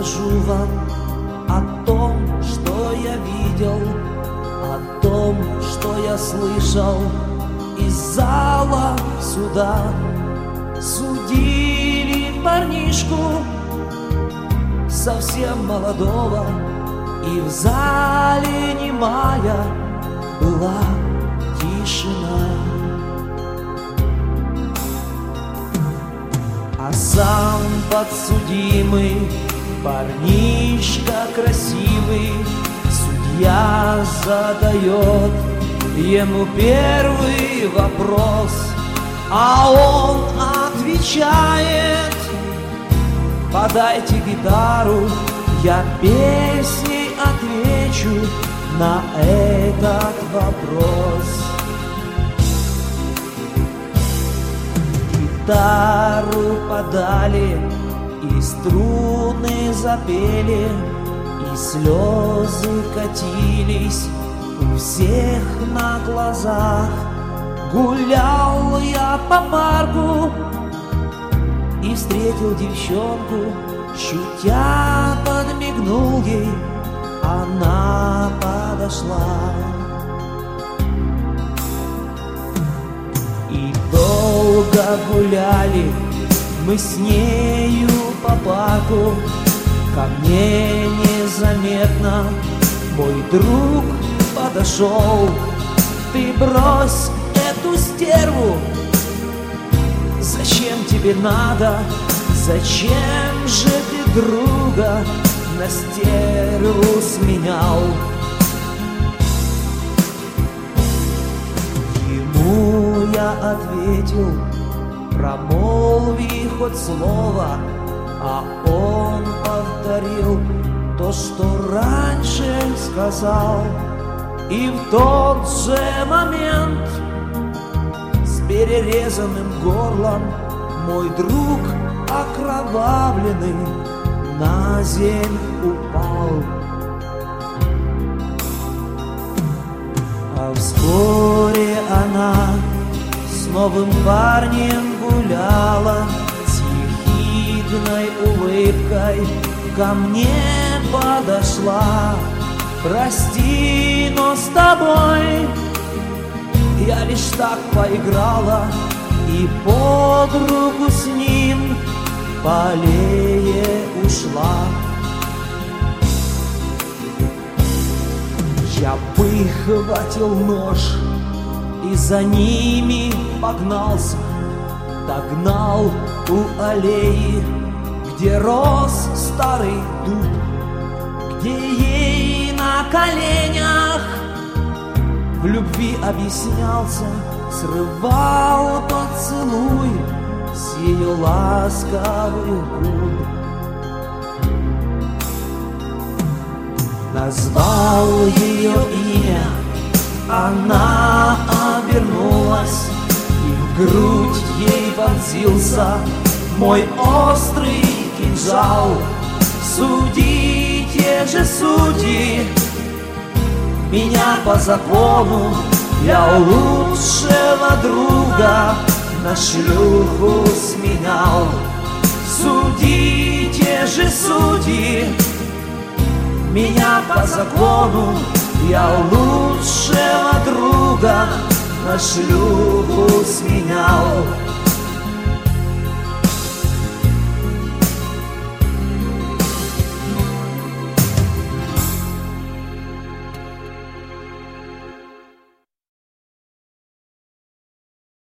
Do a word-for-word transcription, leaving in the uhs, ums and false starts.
расскажу вам о том, что я видел, о том, что я слышал из зала суда. Судили парнишку совсем молодого, и в зале немая была тишина. А сам подсудимый, парнишка красивый, судья задает ему первый вопрос, а он отвечает: подайте гитару, я песней отвечу на этот вопрос. Гитару подали, и струны запели, и слезы катились у всех на глазах. Гулял я по парку и встретил девчонку, шутя подмигнул ей, она подошла. И долго гуляли мы с нею по парку. Ко мне незаметно мой друг подошел: ты брось эту стерву, зачем тебе надо, зачем же ты друга на стерву сменял? Ему я ответил: промолви хоть слово, а он повторил то, что раньше сказал. И в тот же момент с перерезанным горлом мой друг окровавленный на земь упал. А вскоре она с новым парнем гуляла, с ехидной улыбкой ко мне подошла: прости, но с тобой я лишь так поиграла, и под руку с ним по аллее ушла. Я выхватил нож и за ними погнался, догнал у аллеи, где рос старый дуб, где ей на коленях в любви объяснялся, срывал поцелуй с ее ласковых губ. Назвал ее имя, она обернулась, и в грудь ей вонзился мой острый кинжал. Судите же, судьи, меня по закону, я лучшего друга на шлюху сменял. Судите же, судьи, меня по закону, я лучшего друга на шлюху сменял.